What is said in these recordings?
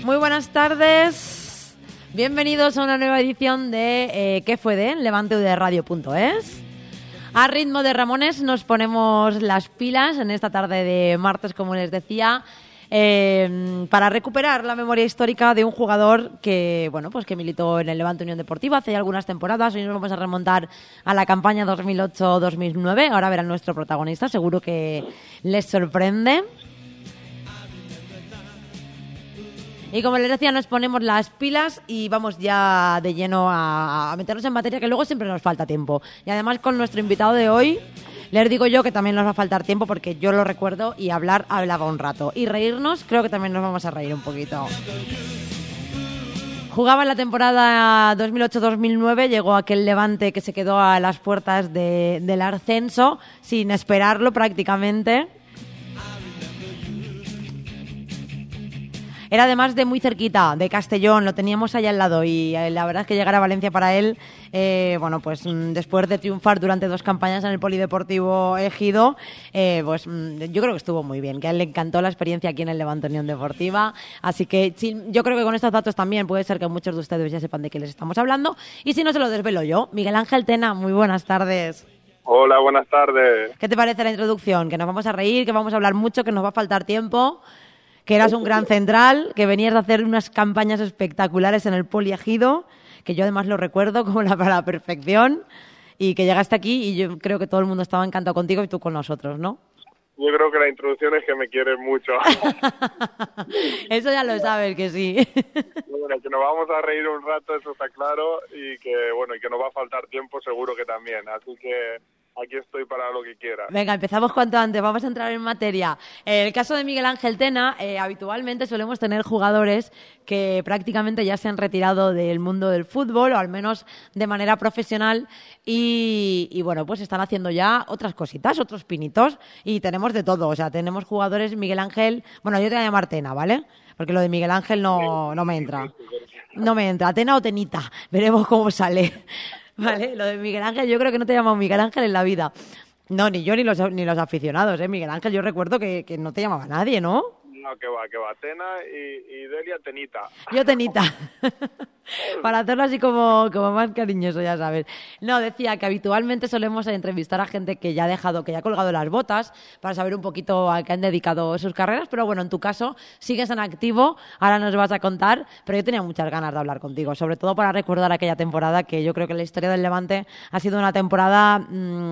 Muy buenas tardes, bienvenidos a una nueva edición de ¿Qué fue de? LevanteUDRadio.es. A ritmo de Ramones nos ponemos las pilas en esta tarde de martes, como les decía, para recuperar la memoria histórica de un jugador que, bueno, pues que militó en el Levante Unión Deportiva hace ya algunas temporadas. Hoy nos vamos a remontar a la campaña 2008-2009. Ahora verán nuestro protagonista, seguro que les sorprende. Y como les decía, nos ponemos las pilas y vamos ya de lleno a meternos en materia, que luego siempre nos falta tiempo. Y además con nuestro invitado de hoy, les digo yo que también nos va a faltar tiempo porque yo lo recuerdo y hablaba un rato. Y reírnos, creo que también nos vamos a reír un poquito. Jugaba en la temporada 2008-2009, llegó aquel Levante que se quedó a las puertas del ascenso, sin esperarlo prácticamente. Era además de muy cerquita, de Castellón, lo teníamos allá al lado y la verdad es que llegar a Valencia para él, bueno, pues después de triunfar durante 2 campañas en el Polideportivo Ejido, pues yo creo que estuvo muy bien, que a él le encantó la experiencia aquí en el Levante Unión Deportiva, así que sí, yo creo que con estos datos también puede ser que muchos de ustedes ya sepan de qué les estamos hablando, y si no se lo desvelo yo. Miguel Ángel Tena, muy buenas tardes. Hola, buenas tardes. ¿Qué te parece la introducción? Que nos vamos a reír, que vamos a hablar mucho, que nos va a faltar tiempo, que eras un gran central, que venías de hacer unas campañas espectaculares en el Poliegido, que yo además lo recuerdo como para la perfección, y que llegaste aquí y yo creo que todo el mundo estaba encantado contigo y tú con nosotros, ¿no? Yo creo que la introducción es que me quieres mucho. Eso ya lo sabes que sí. Bueno, que nos vamos a reír un rato, eso está claro, y que bueno, y que nos va a faltar tiempo seguro que también, así que aquí estoy para lo que quieras. Venga, empezamos cuanto antes, vamos a entrar en materia. En el caso de Miguel Ángel Tena, habitualmente solemos tener jugadores que prácticamente ya se han retirado del mundo del fútbol, o al menos de manera profesional, y bueno, pues están haciendo ya otras cositas, otros pinitos, y tenemos de todo. O sea, tenemos jugadores, Miguel Ángel, bueno, yo te voy a llamar Tena, ¿vale? Porque lo de Miguel Ángel no me entra. No me entra, Tena o Tenita, veremos cómo sale. Vale, lo de Miguel Ángel, yo creo que no te he llamado Miguel Ángel en la vida. No, ni yo ni los aficionados, ¿eh? Miguel Ángel, yo recuerdo que no te llamaba nadie, ¿no? No, que va, Tena y Delia Tenita. Yo Tenita. Para hacerlo así como más cariñoso, ya sabes. No, decía que habitualmente solemos entrevistar a gente que ya ha colgado las botas, para saber un poquito a qué han dedicado sus carreras, pero bueno, en tu caso sigues en activo, ahora nos vas a contar, pero yo tenía muchas ganas de hablar contigo, sobre todo para recordar aquella temporada que yo creo que en la historia del Levante ha sido una temporada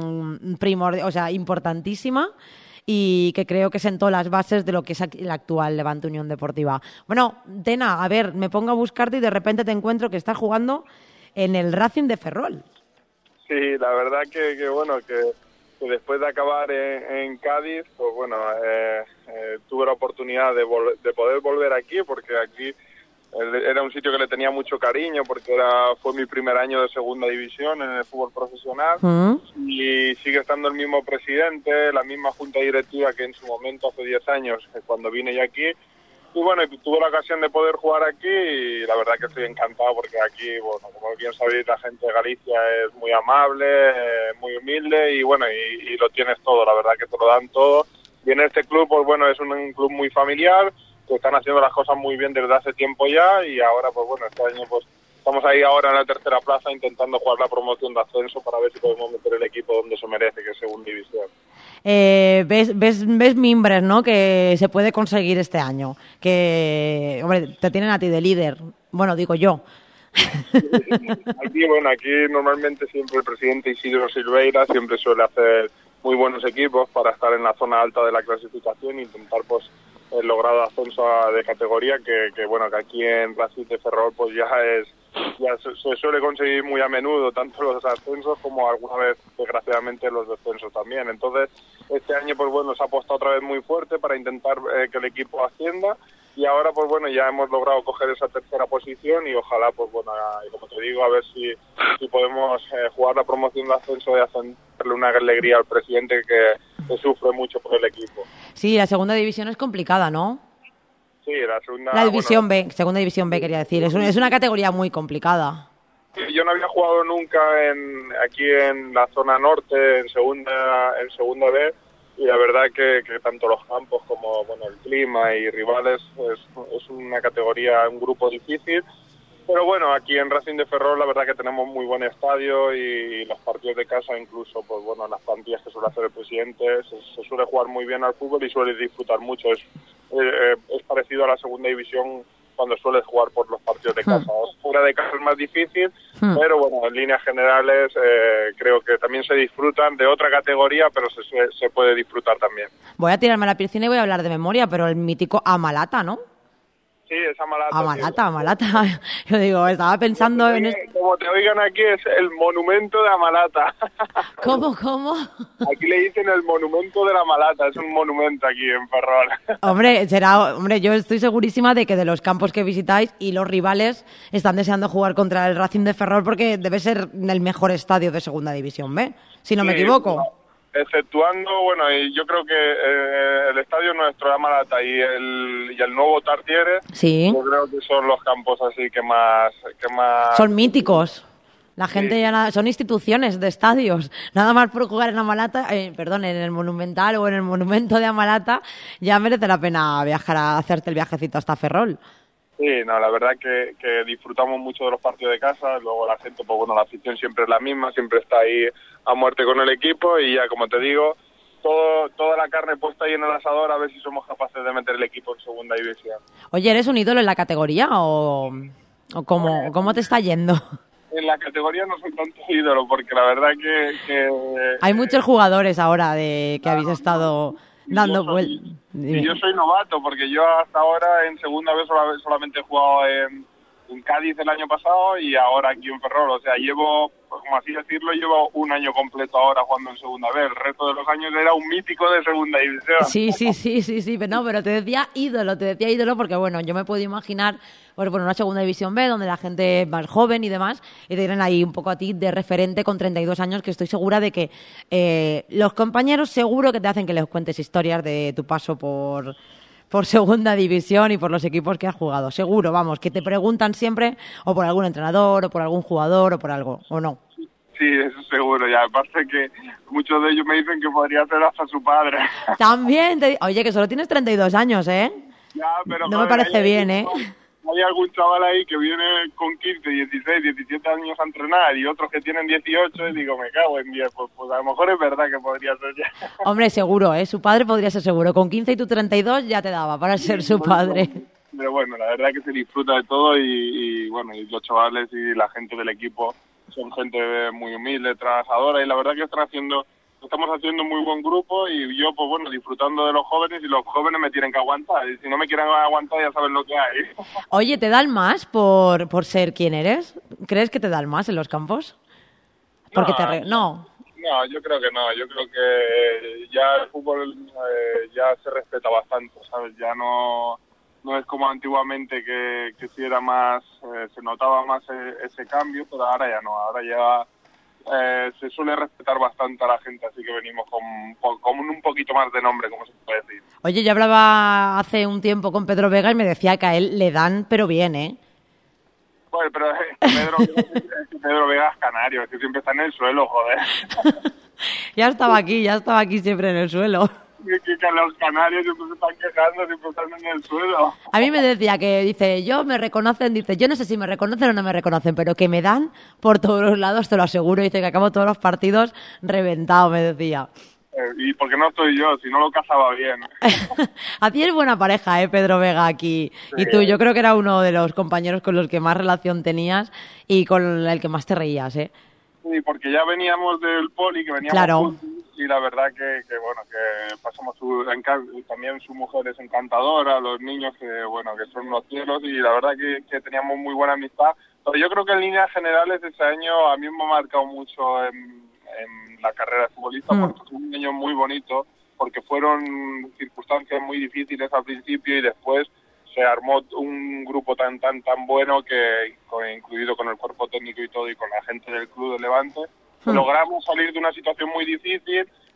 importantísima, y que creo que sentó las bases de lo que es el actual Levante Unión Deportiva. Bueno, Tena, a ver, me pongo a buscarte y de repente te encuentro que estás jugando en el Racing de Ferrol. Sí, la verdad que bueno, que después de acabar en Cádiz, pues bueno, tuve la oportunidad de poder volver aquí, porque aquí era un sitio que le tenía mucho cariño, porque fue mi primer año de segunda división en el fútbol profesional. Y sigue estando el mismo presidente, la misma junta directiva que en su momento, hace 10 años, cuando vine yo aquí. Y bueno, tuve la ocasión de poder jugar aquí y la verdad que estoy encantado, porque aquí, bueno, como bien sabéis, la gente de Galicia es muy amable, muy humilde y bueno, y lo tienes todo, la verdad que te lo dan todo. Y en este club, pues bueno, es un club muy familiar, que están haciendo las cosas muy bien desde hace tiempo ya, y ahora, pues bueno, este año pues estamos ahí ahora en la tercera plaza intentando jugar la promoción de ascenso para ver si podemos meter el equipo donde se merece, que es segunda división. Ves mimbres, ¿no?, que se puede conseguir este año, que, hombre, te tienen a ti de líder, bueno, digo yo. Aquí normalmente siempre el presidente Isidro Silveira siempre suele hacer muy buenos equipos para estar en la zona alta de la clasificación e intentar pues el logrado ascenso de categoría, que bueno, que aquí en Racing de Ferrol pues ya se suele conseguir muy a menudo, tanto los ascensos como alguna vez desgraciadamente los descensos también. Entonces este año pues bueno, se ha apostado otra vez muy fuerte para intentar que el equipo ascienda, y ahora pues bueno, ya hemos logrado coger esa tercera posición y ojalá pues bueno, y como te digo, a ver si podemos jugar la promoción de ascenso y hacerle una alegría al presidente que sufre mucho por el equipo. Sí, la segunda división es complicada, ¿no? Sí, la segunda... La división B, segunda división B quería decir, es una categoría muy complicada. Yo no había jugado nunca aquí en la zona norte, en segunda B, y la verdad que tanto los campos como bueno el clima y rivales es una categoría, un grupo difícil. Pero bueno, aquí en Racing de Ferrol la verdad que tenemos muy buen estadio y los partidos de casa incluso, pues bueno, las plantillas que suele hacer el presidente, se suele jugar muy bien al fútbol y suele disfrutar mucho. Es parecido a la segunda división cuando sueles jugar por los partidos de casa. Fuera de casa es más difícil, pero bueno, en líneas generales creo que también se disfrutan de otra categoría, pero se puede disfrutar también. Voy a tirarme a la piscina y voy a hablar de memoria, pero el mítico Amalata, ¿no? Sí, es Amalata. Amalata, sí. Amalata. Yo digo, estaba pensando en... Como te oigan aquí, es el monumento de Amalata. ¿Cómo? Aquí le dicen el monumento de la Amalata, es un monumento aquí en Ferrol. Hombre, yo estoy segurísima de que de los campos que visitáis y los rivales están deseando jugar contra el Racing de Ferrol porque debe ser el mejor estadio de segunda división B, si no me equivoco. No. Exceptuando, bueno, y yo creo que el estadio nuestro de Amalata y el nuevo Tartiere, sí. Yo creo que son los campos así que más... Son míticos. La gente ya son instituciones de estadios. Nada más por jugar en Amalata, en el Monumental o en el Monumento de Amalata, ya merece la pena viajar a hacerte el viajecito hasta Ferrol. Sí, no, la verdad que disfrutamos mucho de los partidos de casa, luego la gente, pues bueno, la afición siempre es la misma, siempre está ahí a muerte con el equipo y ya, como te digo, toda la carne puesta ahí en el asador a ver si somos capaces de meter el equipo en segunda división. Oye, ¿eres un ídolo en la categoría o cómo te está yendo? En la categoría no soy tanto ídolo porque la verdad que hay muchos jugadores ahora que habéis estado... dando vueltas. Y yo soy novato, porque yo hasta ahora en segunda vez solamente he jugado en Cádiz el año pasado y ahora aquí en Ferrol. O sea, llevo, como así decirlo, llevo un año completo ahora jugando en segunda vez. El resto de los años era un mítico de segunda división. Sí, pero te decía ídolo porque, bueno, yo me puedo imaginar por una segunda división B donde la gente es más joven y demás y te tienen ahí un poco a ti de referente con 32 años, que estoy segura de que los compañeros seguro que te hacen que les cuentes historias de tu paso por segunda división y por los equipos que has jugado. Seguro, vamos, que te preguntan siempre o por algún entrenador o por algún jugador o por algo, ¿o no? Sí, eso seguro. Y aparte que muchos de ellos me dicen que podría ser hasta su padre. También, oye, que solo tienes 32 años, ¿eh? Ya, pero no me parece bien, ¿eh? Hay algún chaval ahí que viene con 15, 16, 17 años a entrenar y otros que tienen 18 y digo, me cago en 10. Pues a lo mejor es verdad que podría ser ya. Hombre, seguro, ¿eh? Su padre podría ser seguro. Con 15 y tú 32 ya te daba para ser su padre. Pero bueno, la verdad que se disfruta de todo y bueno, y los chavales y la gente del equipo son gente muy humilde, trabajadora y la verdad que estamos haciendo muy buen grupo y yo, pues bueno, disfrutando de los jóvenes y los jóvenes me tienen que aguantar. Y si no me quieren aguantar ya saben lo que hay. Oye, ¿te dan más por ser quien eres? ¿Crees que te dan más en los campos? Porque No, yo creo que no. Yo creo que ya el fútbol ya se respeta bastante, ¿sabes? Ya no es como antiguamente que sí era más, se notaba más ese cambio, pero ahora ya no. Ahora ya se suele respetar bastante a la gente, así que venimos con un poquito más de nombre, como se puede decir. Oye, yo hablaba hace un tiempo con Pedro Vega y me decía que a él le dan, pero bien, ¿eh? Bueno, pero Pedro Vega es canario, es que siempre está en el suelo, joder. ya estaba aquí siempre en el suelo. Que los canarios siempre se están quejando, siempre están en el suelo. A mí me decía que, dice, yo no sé si me reconocen o no me reconocen, pero que me dan por todos los lados, te lo aseguro. Dice que acabo todos los partidos reventado, me decía. ¿Y por qué no estoy yo? Si no lo casaba bien. A ti es buena pareja, Pedro Vega aquí. Sí. Y tú, yo creo que era uno de los compañeros con los que más relación tenías y con el que más te reías, ¿eh? Sí, porque ya veníamos del poli, que veníamos claro. Y la verdad que bueno, que pasamos también su mujer es encantadora, los niños que son unos cielos y la verdad que teníamos muy buena amistad. Pero yo creo que en líneas generales ese año a mí me ha marcado mucho en la carrera de futbolista porque fue un año muy bonito, porque fueron circunstancias muy difíciles al principio y después se armó un grupo tan bueno que, incluido con el cuerpo técnico y todo y con la gente del club de Levante, logramos salir de una situación muy difícil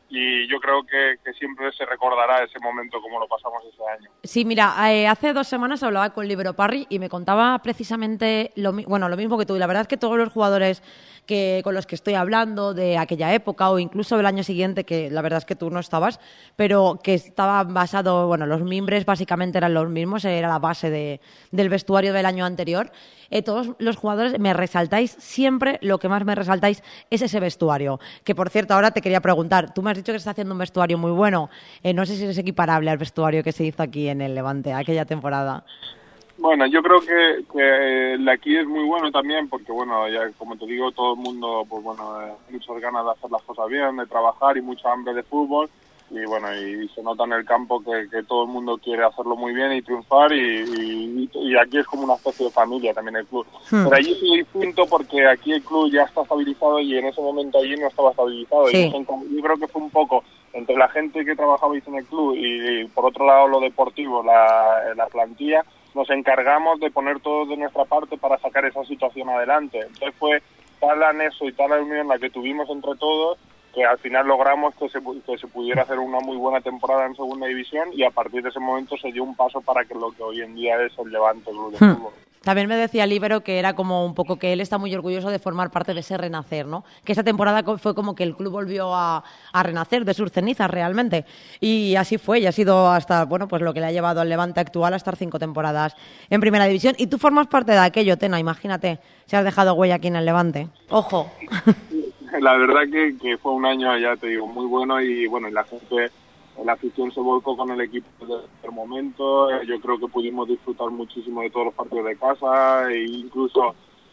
y yo creo que siempre se recordará ese momento como lo pasamos ese año. Sí, mira, hace 2 semanas hablaba con Libero Parry y me contaba precisamente lo mismo que tú. Y la verdad es que todos los jugadores con los que estoy hablando de aquella época o incluso del año siguiente, que la verdad es que tú no estabas, pero que estaba basado, bueno, los mimbres básicamente eran los mismos, era la base del vestuario del año anterior. Todos los jugadores me resaltáis siempre, lo que más me resaltáis es ese vestuario. Que, por cierto, ahora te quería preguntar, tú me has dicho que se está haciendo un vestuario muy bueno. No sé si es equiparable al vestuario que se hizo aquí en el Levante, aquella temporada. Bueno, yo creo que el de aquí es muy bueno también porque, bueno, ya como te digo, todo el mundo, pues bueno, muchas ganas de hacer las cosas bien, de trabajar y mucha hambre de fútbol. Y bueno, y se nota en el campo que todo el mundo quiere hacerlo muy bien y triunfar y aquí es como una especie de familia también el club. Pero allí sí distinto porque aquí el club ya está estabilizado y en ese momento allí no estaba estabilizado. Sí. Y yo creo que fue un poco entre la gente que trabajabais en el club y por otro lado lo deportivo, la plantilla, nos encargamos de poner todo de nuestra parte para sacar esa situación adelante. Entonces fue tal anexo y tal unión la que tuvimos entre todos que al final logramos que se pudiera hacer una muy buena temporada en segunda división y a partir de ese momento se dio un paso para que lo que hoy en día es el Levante Club de Fútbol. También me decía Líbero que era como un poco que él está muy orgulloso de formar parte de ese renacer, ¿no? Que esa temporada fue como que el club volvió a renacer de sus cenizas realmente. Y así fue, y ha sido hasta, bueno, pues lo que le ha llevado al Levante actual a estar 5 temporadas en Primera División. Y tú formas parte de aquello, Tena, imagínate, si has dejado huella aquí en el Levante. ¡Ojo! La verdad que fue un año, ya te digo, muy bueno y bueno, la afición se volcó con el equipo desde el momento. Yo creo que pudimos disfrutar muchísimo de todos los partidos de casa e incluso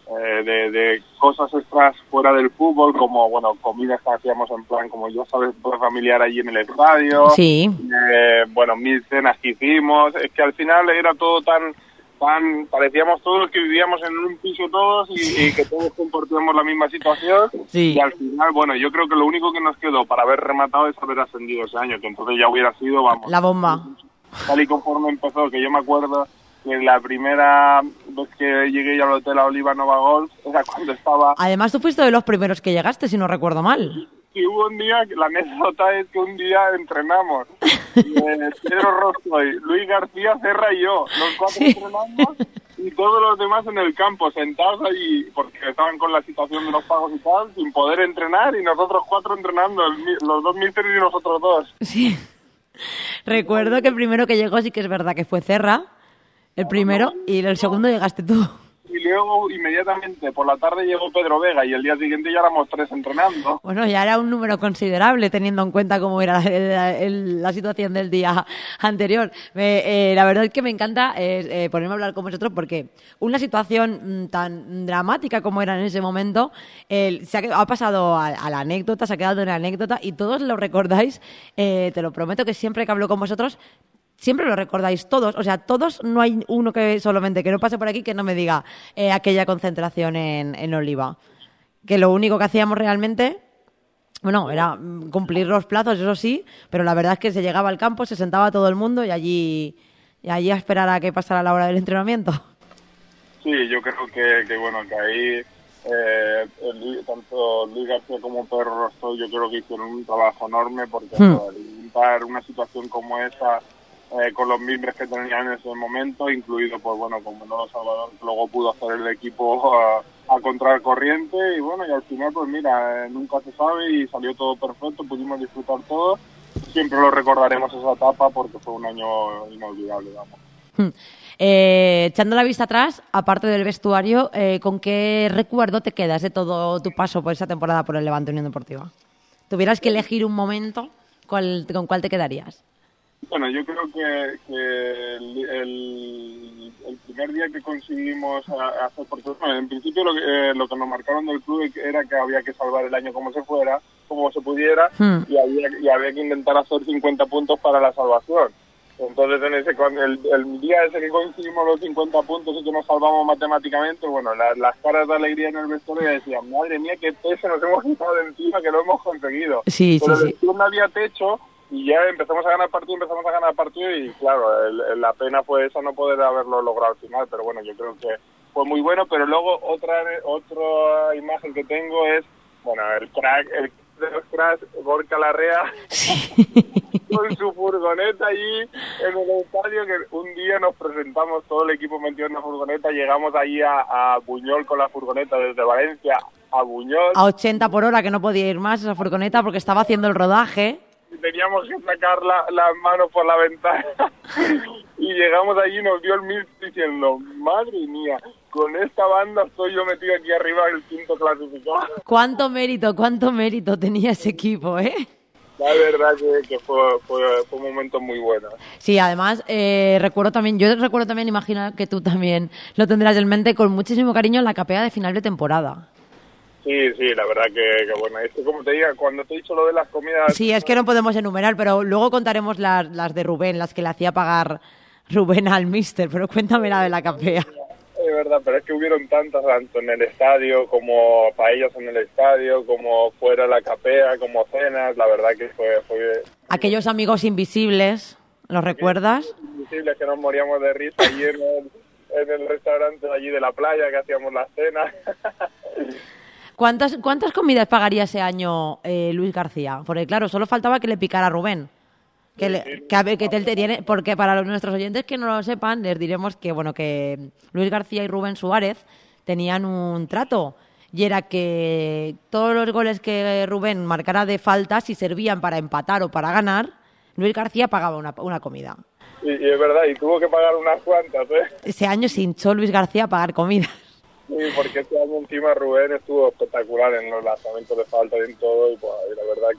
de cosas extras fuera del fútbol, como bueno, comidas que hacíamos en plan, como ya sabes, todo familiar allí en el estadio. Sí. Bueno, 1000 cenas que hicimos. Es que al final era todo tan parecíamos todos que vivíamos en un piso todos y que todos compartíamos la misma situación. Sí. Y al final, bueno, yo creo que lo único que nos quedó para haber rematado es haber ascendido ese año, que entonces ya hubiera sido, vamos, la bomba. Tal y conforme empezó, que yo me acuerdo que la primera vez que llegué al hotel a Oliva Nova Golf era cuando estaba... Además, tú fuiste de los primeros que llegaste, si no recuerdo mal. Y hubo un día, la anécdota es que un día entrenamos, Pedro Roscoe, Luis García, Serra y yo, los 4 entrenamos y todos los demás en el campo, sentados allí, porque estaban con la situación de los pagos y tal, sin poder entrenar y nosotros 4 entrenando, los 2 místeres y nosotros 2. Sí. Recuerdo que el primero que llegó sí que es verdad que fue Serra, el primero, y el segundo llegaste tú. Y luego, inmediatamente, por la tarde llegó Pedro Vega y el día siguiente ya éramos 3 entrenando. Bueno, ya era un número considerable teniendo en cuenta cómo era la situación del día anterior. La verdad es que me encanta ponerme a hablar con vosotros porque una situación tan dramática como era en ese momento ha pasado a la anécdota, se ha quedado en la anécdota y todos lo recordáis. Te lo prometo que siempre que hablo con vosotros siempre lo recordáis todos, o sea, todos, no hay uno que solamente que no pase por aquí que no me diga aquella concentración en Oliva. Que lo único que hacíamos realmente, bueno, era cumplir los plazos, eso sí, pero la verdad es que se llegaba al campo, se sentaba todo el mundo y allí a esperar a que pasara la hora del entrenamiento. Sí, yo creo que bueno, que ahí tanto Luis García como Pedro Rostov yo creo que hicieron un trabajo enorme porque para una situación como esa con los miembros que tenían en ese momento, incluido, pues bueno, como Manolo Salvador, que luego pudo hacer el equipo a contracorriente y bueno, y al final, pues mira, nunca se sabe y salió todo perfecto, pudimos disfrutar todo. Siempre lo recordaremos esa etapa porque fue un año inolvidable, vamos. Echando la vista atrás, aparte del vestuario, ¿con qué recuerdo te quedas de todo tu paso por esa temporada por el Levante Unión Deportiva? ¿Tuvieras que elegir un momento, ¿con cuál te quedarías? Bueno, yo creo que el primer día que conseguimos hacer, porque bueno, en principio lo que nos marcaron del club era que había que salvar el año como se pudiera, y había que intentar hacer 50 puntos para la salvación. Entonces, el día ese que conseguimos los 50 puntos y que nos salvamos matemáticamente, bueno, las caras de alegría en el vestuario decían, madre mía, qué peso nos hemos quitado de encima, que lo hemos conseguido. Sí, pero sí, sí. No había techo. Y ya empezamos a ganar partido y claro, la pena fue esa no poder haberlo logrado al final, pero bueno, yo creo que fue muy bueno, pero luego otra imagen que tengo es, bueno, el crack de los cracks, Gorka Larrea, con su furgoneta allí en el estadio, que un día nos presentamos, todo el equipo metido en la furgoneta, llegamos allí a Buñol con la furgoneta desde Valencia a Buñol. A 80 por hora, que no podía ir más esa furgoneta porque estaba haciendo el rodaje. Teníamos que sacar las manos por la ventana y llegamos allí y nos dio el Mister diciendo, madre mía, con esta banda estoy yo metido aquí arriba el quinto clasificado. Cuánto mérito tenía ese equipo, ¿eh? La verdad que fue un momento muy bueno. Sí, además, recuerdo también, imagino que tú también lo tendrás en mente con muchísimo cariño en la capea de final de temporada. Sí, la verdad que bueno, esto como te diga, cuando te he dicho lo de las comidas... Sí, es que no podemos enumerar, pero luego contaremos las de Rubén, las que le hacía pagar Rubén al míster, pero cuéntame la de la capea. Es verdad, pero es que hubieron tantas, tanto en el estadio, como paellas en el estadio, como fuera la capea, como cenas, la verdad que fue... Aquellos amigos invisibles, ¿los recuerdas? Invisibles que nos moríamos de risa allí en el restaurante allí de la playa que hacíamos las cenas. ¿Cuántas comidas pagaría ese año Luis García? Porque claro, solo faltaba que le picara a Rubén. Porque para nuestros oyentes que no lo sepan, les diremos que bueno, que Luis García y Rubén Suárez tenían un trato, y era que todos los goles que Rubén marcara de falta, si servían para empatar o para ganar, Luis García pagaba una comida. Y es verdad, y tuvo que pagar unas cuantas, ¿eh? Ese año se hinchó Luis García a pagar comida. Sí, porque este año encima Rubén estuvo espectacular en los lanzamientos de falta y en todo, y pues la verdad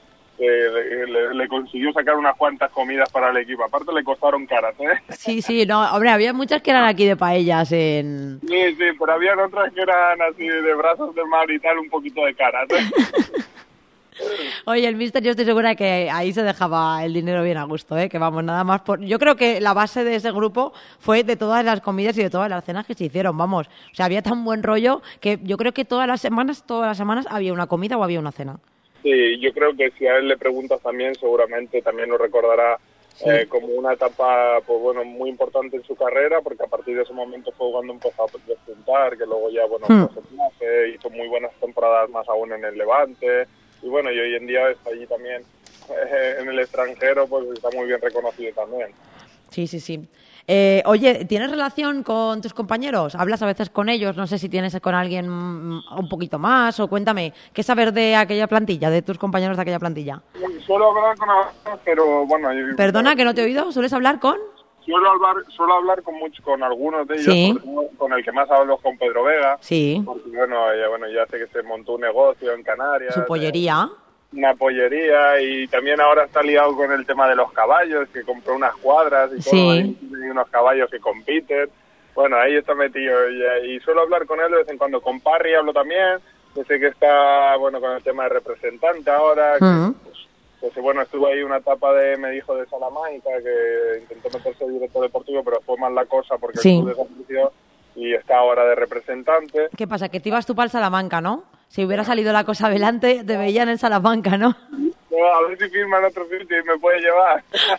que le consiguió sacar unas cuantas comidas para el equipo. Aparte le costaron caras, ¿eh? Sí, no, hombre, había muchas que eran aquí de paellas en... Sí, pero habían otras que eran así de brazos de mar y tal, un poquito de caras, ¿eh? Oye, el míster, yo estoy segura que ahí se dejaba el dinero bien a gusto, ¿eh? Que vamos, nada más por... Yo creo que la base de ese grupo fue de todas las comidas y de todas las cenas que se hicieron, vamos. O sea, había tan buen rollo que yo creo que todas las semanas había una comida o había una cena. Sí, yo creo que si a él le preguntas también, seguramente también lo recordará como una etapa, pues bueno, muy importante en su carrera, porque a partir de ese momento fue cuando empezó a despuntar, que luego ya, bueno, hizo muy buenas temporadas más aún en el Levante. Y bueno, y hoy en día está allí también en el extranjero, pues está muy bien reconocido también. Sí. Oye, ¿tienes relación con tus compañeros? ¿Hablas a veces con ellos? No sé si tienes con alguien un poquito más, o cuéntame, ¿qué sabes de aquella plantilla, de tus compañeros de aquella plantilla? Suelo hablar con algunos, pero bueno... Perdona, que no te he oído, ¿sueles hablar con...? Suelo hablar con algunos de ellos, sí. Con el que más hablo es con Pedro Vega. Sí. Porque ya sé que se montó un negocio en Canarias. ¿Su pollería? Una pollería, y también ahora está liado con el tema de los caballos, que compró unas cuadras y todo, y unos caballos que compiten. Bueno, ahí está metido, y suelo hablar con él de vez en cuando. Con Parry hablo también, que sé que está, bueno, con el tema de representante ahora, que bueno, estuvo ahí una etapa me dijo de Salamanca, que intentó meterse director deportivo, pero fue mal la cosa porque el club desapareció, y está ahora de representante. ¿Qué pasa? Que te ibas tú para el Salamanca, ¿no? Si hubiera salido la cosa adelante, te veían en Salamanca, ¿no? No, a ver si firma en otro sitio y me puede llevar.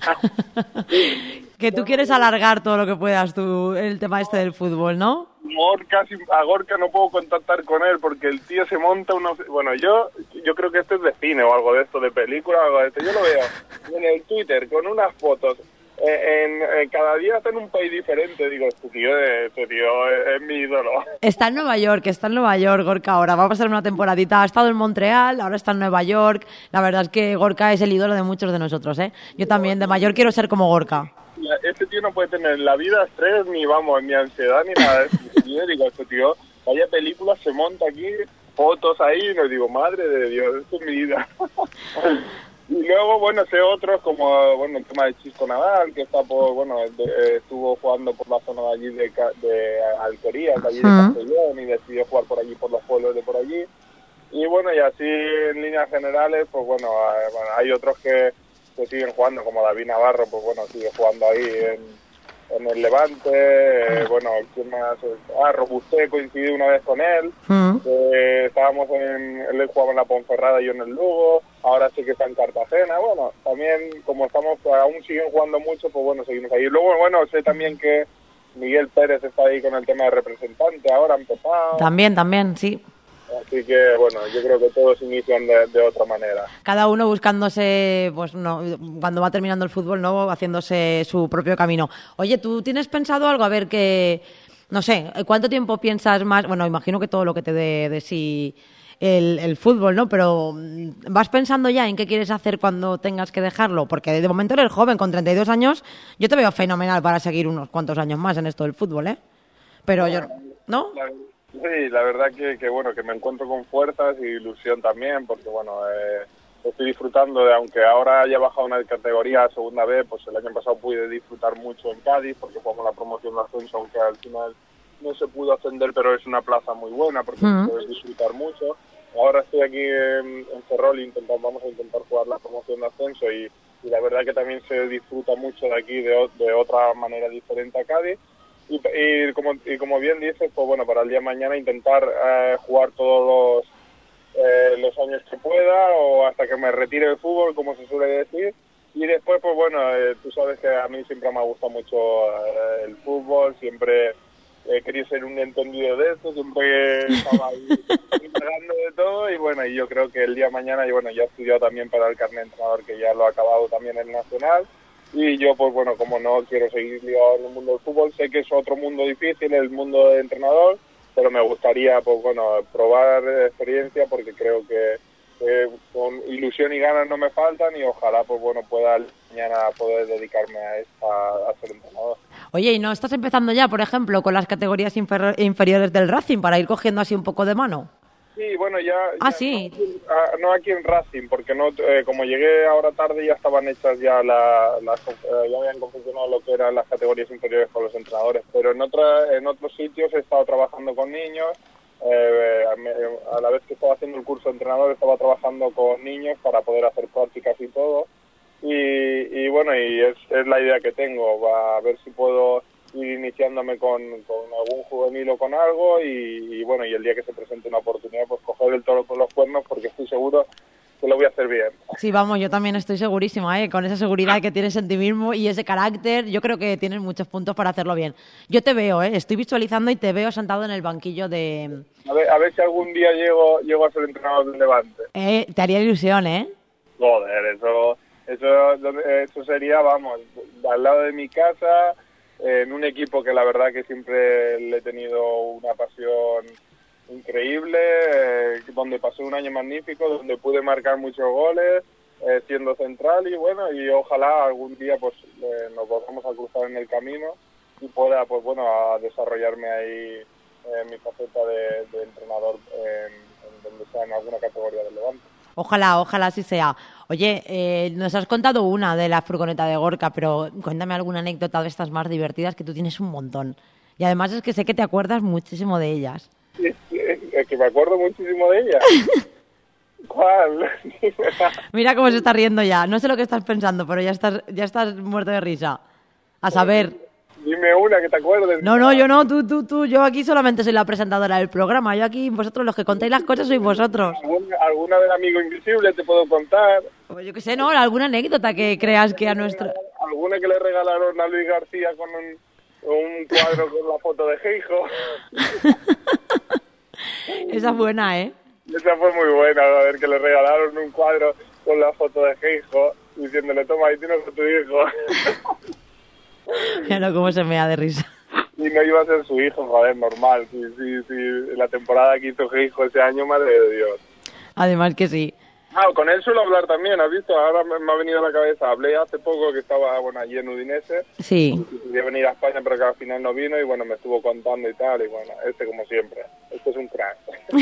Que tú quieres alargar todo lo que puedas tú, el tema este del fútbol, ¿no? A Gorka no puedo contactar con él porque el tío se monta unos... Bueno, yo creo que esto es de cine o algo de esto, de película o algo de esto. Yo lo veo en el Twitter con unas fotos. Cada día está en un país diferente. Digo, este tío es mi ídolo. Está en Nueva York, Gorka ahora. Va a pasar una temporadita. Ha estado en Montreal, ahora está en Nueva York. La verdad es que Gorka es el ídolo de muchos de nosotros, ¿eh? Yo también de mayor quiero ser como Gorka. Este tío no puede tener en la vida estrés, ni ansiedad, ni nada de eso. Yo digo, este tío, vaya película, se monta aquí, fotos ahí, y nos digo, madre de Dios, esto es mi vida. Y luego, bueno, sé otros como, bueno, el tema de Chisco Nadal, que está estuvo jugando por la zona de allí de Alquerías, de allí de Castellón, y decidió jugar por allí, por los pueblos de por allí. Y bueno, y así en líneas generales, pues bueno, hay otros que siguen jugando, como David Navarro, pues bueno, sigue jugando ahí en el Levante. Bueno, ¿quién más? Robusté, coincidí una vez con él. Estábamos él jugaba en la Ponferrada y yo en el Lugo. Ahora sí que está en Cartagena. Bueno, también como aún siguen jugando mucho, pues bueno, seguimos ahí. Luego, bueno, sé también que Miguel Pérez está ahí con el tema de representante, ahora ha empezado. También, sí. Así que, bueno, yo creo que todos inician de otra manera. Cada uno buscándose, pues no, cuando va terminando el fútbol, ¿no? Haciéndose su propio camino. Oye, ¿tú tienes pensado algo? A ver, no sé, ¿cuánto tiempo piensas más? Bueno, imagino que todo lo que te dé de sí el fútbol, ¿no? Pero ¿vas pensando ya en qué quieres hacer cuando tengas que dejarlo? Porque de momento eres joven, con 32 años, yo te veo fenomenal para seguir unos cuantos años más en esto del fútbol, ¿eh? Pero yo, ¿no? Sí, la verdad que bueno, que me encuentro con fuerzas y ilusión también, porque bueno, estoy disfrutando de, aunque ahora haya bajado una categoría a segunda B, pues el año pasado pude disfrutar mucho en Cádiz, porque jugamos la promoción de ascenso, aunque al final no se pudo ascender, pero es una plaza muy buena, porque puedes disfrutar mucho. Ahora estoy aquí en Ferrol y vamos a intentar jugar la promoción de ascenso y la verdad que también se disfruta mucho de aquí de otra manera diferente a Cádiz. Y como bien dices, pues bueno, para el día de mañana intentar jugar todos los años que pueda o hasta que me retire el fútbol, como se suele decir. Y después, pues bueno, tú sabes que a mí siempre me ha gustado mucho el fútbol, siempre he querido ser un entendido de esto, siempre estaba ahí pagando de todo y bueno, y yo creo que el día de mañana, y bueno, ya he estudiado también para el carnet de entrenador, que ya lo he acabado también en el Nacional. Y yo, pues bueno, como no quiero seguir ligado en el mundo del fútbol, sé que es otro mundo difícil, el mundo de entrenador, pero me gustaría, pues bueno, probar experiencia porque creo que con ilusión y ganas no me faltan y ojalá, pues bueno, pueda mañana poder dedicarme a ser entrenador. Oye, ¿y no estás empezando ya, por ejemplo, con las categorías inferiores del Racing para ir cogiendo así un poco de mano? Sí, bueno, ya sí. no aquí en Racing, porque no como llegué ahora tarde ya estaban hechas ya ya habían confeccionado lo que eran las categorías inferiores con los entrenadores, pero en otros sitios he estado trabajando con niños, a la vez que estaba haciendo el curso de entrenador estaba trabajando con niños para poder hacer prácticas y todo, y bueno, y es la idea que tengo, a ver si puedo ir iniciándome con algún juvenil o con algo y bueno, y el día que se presente una oportunidad, pues coger el toro por los cuernos porque estoy seguro que lo voy a hacer bien. Sí, vamos, yo también estoy segurísima, ¿eh? Con esa seguridad que tienes en ti mismo y ese carácter, yo creo que tienes muchos puntos para hacerlo bien. Yo te veo, estoy visualizando y te veo sentado en el banquillo de... A ver si algún día llego a ser entrenador del Levante. Te haría ilusión, ¿eh? Joder, eso sería, vamos, al lado de mi casa, en un equipo que la verdad que siempre le he tenido una pasión increíble, donde pasé un año magnífico, donde pude marcar muchos goles, siendo central y bueno, y ojalá algún día pues nos volvamos a cruzar en el camino y pueda pues bueno a desarrollarme ahí mi faceta de entrenador en donde sea en alguna categoría del Levante. Ojalá así sea. Oye, nos has contado una de la furgoneta de Gorka, pero cuéntame alguna anécdota de estas más divertidas, que tú tienes un montón. Y además es que sé que te acuerdas muchísimo de ellas. Es que me acuerdo muchísimo de ellas. ¿Cuál? Mira cómo se está riendo ya. No sé lo que estás pensando, pero ya estás muerto de risa. A saber... Dime una que te acuerdes. No, yo no, tú. Yo aquí solamente soy la presentadora del programa. Yo aquí, vosotros los que contáis las cosas sois vosotros. ¿Alguna del amigo invisible te puedo contar? Pues yo qué sé, ¿no? Alguna anécdota que creas que a nuestro... ¿Alguna que le regalaron a Luis García con un cuadro con la foto de Geijo? Esa es buena, ¿eh? Esa fue muy buena, a ver, que le regalaron un cuadro con la foto de Geijo diciéndole, toma, ahí tienes a tu hijo. Mira cómo se me da de risa. Y no iba a ser su hijo, joder, normal. Sí, la temporada que hizo Geijo ese año, madre de Dios. Además que sí. Con él suelo hablar también, ¿has visto? Ahora me ha venido a la cabeza. Hablé hace poco que estaba, bueno, allí en Udinese. Sí. Quería venir a España, pero que al final no vino y, bueno, me estuvo contando y tal. Y, bueno, como siempre. Este es un crack.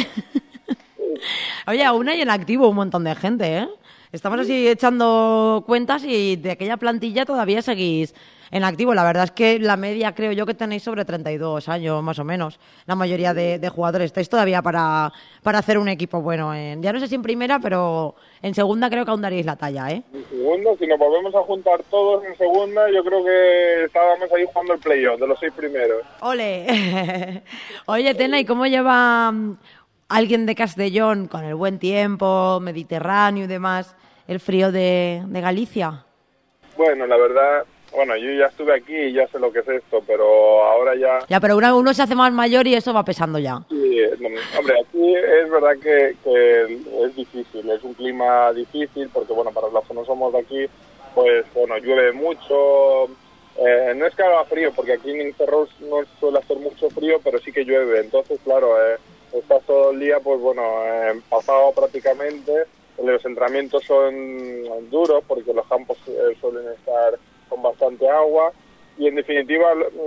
Oye, aún hay en activo un montón de gente, ¿eh? Estamos así echando cuentas y de aquella plantilla todavía seguís en activo. La verdad es que la media creo yo que tenéis sobre 32 años más o menos. La mayoría de jugadores estáis todavía para hacer un equipo bueno. Ya no sé si en primera, pero en segunda creo que aún daríais la talla, ¿eh? En segunda, si nos volvemos a juntar todos en segunda, yo creo que estábamos ahí jugando el playoff de los 6 primeros. ¡Ole! Oye, Tena, ¿y cómo lleva alguien de Castellón con el buen tiempo, Mediterráneo y demás, el frío de Galicia? Bueno, la verdad bueno, yo ya estuve aquí y ya sé lo que es esto, pero ahora ya... Ya, pero uno se hace más mayor y eso va pesando ya. Sí, hombre, aquí es verdad que es difícil, es un clima difícil, porque bueno, para los que no somos de aquí, pues bueno, llueve mucho, no es que haga frío, porque aquí en Ferrol no suele hacer mucho frío, pero sí que llueve, entonces claro, estás todo el día, pues bueno, empapado prácticamente, los entrenamientos son duros, porque los campos suelen estar con bastante agua, y en definitiva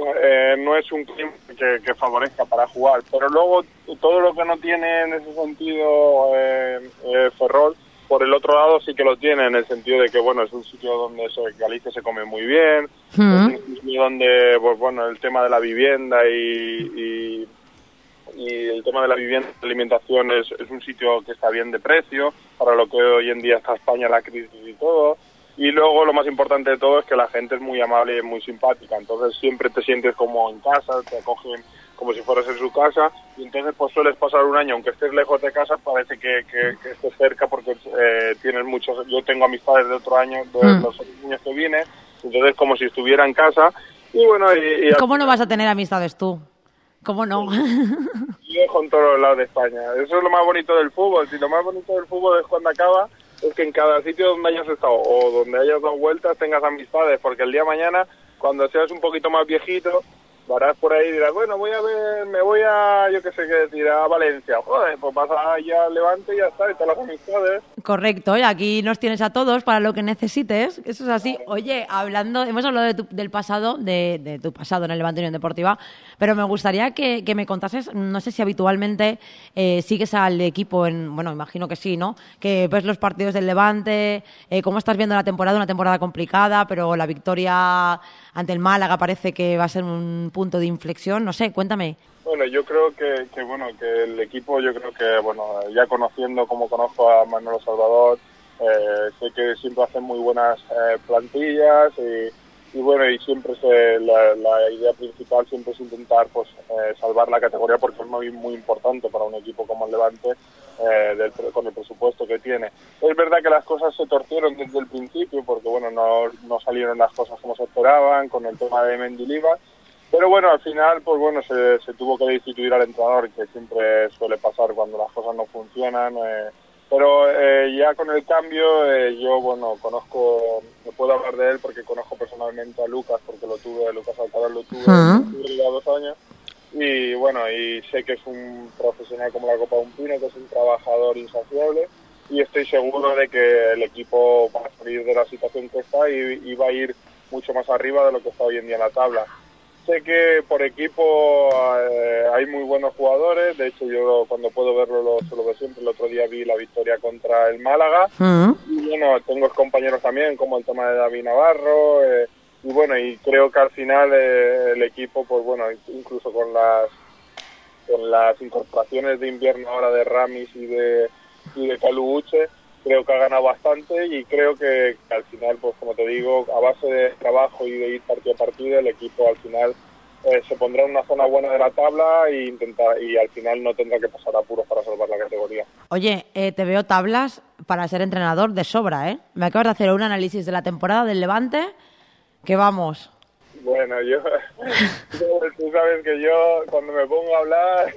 no es un clima que favorezca para jugar, pero luego todo lo que no tiene en ese sentido Ferrol, por el otro lado sí que lo tiene, en el sentido de que bueno, es un sitio donde Galicia se come muy bien, es un sitio donde pues bueno, el tema de la vivienda y el tema de la vivienda y alimentación es un sitio que está bien de precio para lo que hoy en día está España, la crisis y todo. Y luego lo más importante de todo es que la gente es muy amable y muy simpática, entonces siempre te sientes como en casa, te acogen como si fueras en su casa, y entonces pues sueles pasar un año, aunque estés lejos de casa, parece que estés cerca porque tienes muchos, yo tengo amistades de otro año, de los años que vine, entonces como si estuviera en casa, y bueno... ¿Y cómo no vas a tener amistades tú? ¿Cómo no? Yo en todos los lados de España, eso es lo más bonito del fútbol, si lo más bonito del fútbol es cuando acaba, es que en cada sitio donde hayas estado o donde hayas dado vueltas tengas amistades, porque el día de mañana, cuando seas un poquito más viejito, varás por ahí y dirás, bueno, me voy a, yo qué sé qué decir, a Valencia. Joder, pues vas allá al Levante y ya está, y todas las amistades. Correcto, y aquí nos tienes a todos para lo que necesites, eso es así. Oye, hemos hablado del pasado, de tu pasado en el Levante Unión Deportiva, pero me gustaría que me contases, no sé si habitualmente sigues al equipo bueno, imagino que sí, ¿no? Que ves los partidos del Levante, cómo estás viendo la temporada, una temporada complicada, pero la victoria ante el Málaga parece que va a ser un punto de inflexión, no sé, cuéntame. Bueno, yo creo que bueno, que el equipo, yo creo que, bueno, ya conociendo como conozco a Manolo Salvador, sé que siempre hacen muy buenas plantillas y bueno, y siempre la idea principal siempre es intentar pues salvar la categoría, porque es muy importante para un equipo como el Levante, con el presupuesto que tiene. Es verdad que las cosas se torcieron desde el principio, porque bueno, no salieron las cosas como se esperaban con el tema de Mendilibar. Pero bueno, al final, pues bueno, se tuvo que destituir al entrenador, que siempre suele pasar cuando las cosas no funcionan. Pero ya con el cambio, yo, bueno, me puedo hablar de él porque conozco personalmente a Lucas, porque Lucas Alcaraz lo tuve ya 2 años. Y bueno, y sé que es un profesional como la copa de un pino, que es un trabajador insaciable. Y estoy seguro de que el equipo va a salir de la situación que está y va a ir mucho más arriba de lo que está hoy en día en la tabla. Sé que por equipo hay muy buenos jugadores, de hecho yo cuando puedo verlo lo suelo ver siempre. El otro día vi la victoria contra el Málaga y bueno, tengo compañeros también como el tema de David Navarro y bueno, y creo que al final el equipo, pues bueno, incluso con las incorporaciones de invierno ahora de Ramis y de Calú Uche, creo que ha ganado bastante y creo que al final, pues como te digo, a base de trabajo y de ir partido a partido, el equipo al final se pondrá en una zona buena de la tabla y al final no tendrá que pasar apuros para salvar la categoría. Oye, te veo tablas para ser entrenador de sobra, ¿eh? Me acabas de hacer un análisis de la temporada del Levante que vamos. Bueno, tú sabes que yo cuando me pongo a hablar...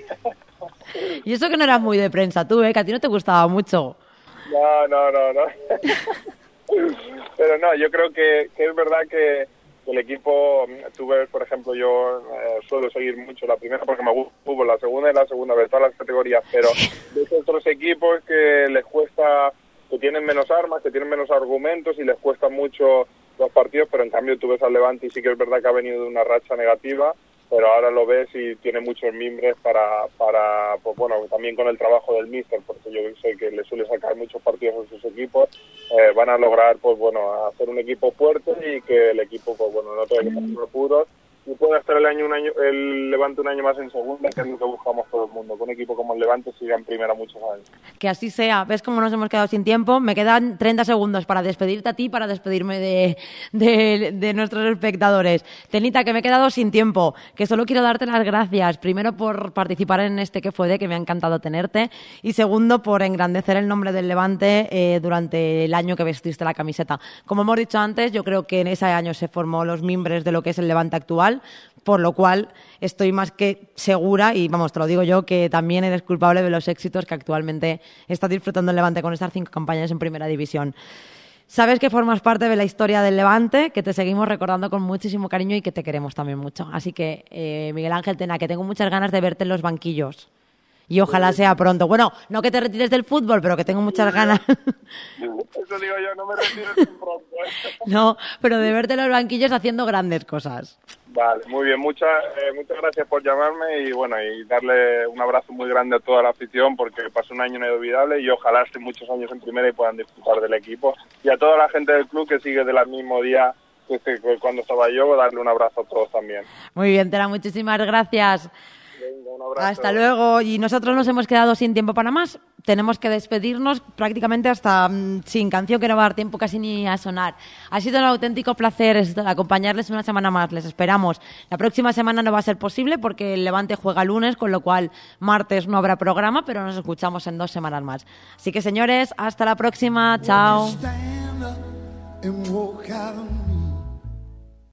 Y eso que no eras muy de prensa tú, que a ti no te gustaba mucho. No. Pero no, yo creo que es verdad que el equipo, tú ves, por ejemplo, yo suelo seguir mucho la primera porque me gusta el fútbol, la segunda y la segunda vez, todas las categorías, pero ves otros equipos que les cuesta, que tienen menos armas, que tienen menos argumentos y les cuesta mucho los partidos, pero en cambio tú ves al Levante y sí que es verdad que ha venido de una racha negativa, pero ahora lo ves y tiene muchos mimbres para pues bueno, también con el trabajo del míster, porque yo sé que le suele sacar muchos partidos a sus equipos, van a lograr, pues bueno, hacer un equipo fuerte y que el equipo, pues bueno, no tenga que pasar apuros y pueda estar el Levante un año más en segunda, que es lo que buscamos todo el mundo, que un equipo como el Levante siga en primera muchos años. Que así sea. ¿Ves cómo nos hemos quedado sin tiempo? Me quedan 30 segundos para despedirte a ti, para despedirme de nuestros espectadores. Tenita, que me he quedado sin tiempo, que solo quiero darte las gracias, primero por participar en este Que Fue De, que me ha encantado tenerte, y segundo por engrandecer el nombre del Levante durante el año que vestiste la camiseta. Como hemos dicho antes, yo creo que en ese año se formó los mimbres de lo que es el Levante actual, por lo cual estoy más que segura, y vamos, te lo digo yo, que también eres culpable de los éxitos que actualmente está disfrutando el Levante con estas 5 campañas en Primera División. Sabes que formas parte de la historia del Levante, que te seguimos recordando con muchísimo cariño y que te queremos también mucho. Así que, Miguel Ángel Tena, que tengo muchas ganas de verte en los banquillos. Y ojalá sea pronto. Bueno, no que te retires del fútbol, pero que tengo muchas ganas. Eso digo yo, no me retiro tan pronto. No, pero de verte en los banquillos haciendo grandes cosas. Vale, muy bien. Muchas gracias por llamarme y bueno, y darle un abrazo muy grande a toda la afición, porque pasó un año inolvidable y ojalá estén muchos años en primera y puedan disfrutar del equipo. Y a toda la gente del club que sigue del mismo día que cuando estaba yo, darle un abrazo a todos también. Muy bien, Tera, muchísimas gracias. Venga, un abrazo. Hasta luego. Y nosotros nos hemos quedado sin tiempo para más. Tenemos que despedirnos prácticamente hasta sin canción, que no va a dar tiempo casi ni a sonar. Ha sido un auténtico placer acompañarles una semana más. Les esperamos. La próxima semana no va a ser posible porque el Levante juega lunes, con lo cual martes no habrá programa, pero nos escuchamos en 2 semanas más. Así que, señores, hasta la próxima. Chao.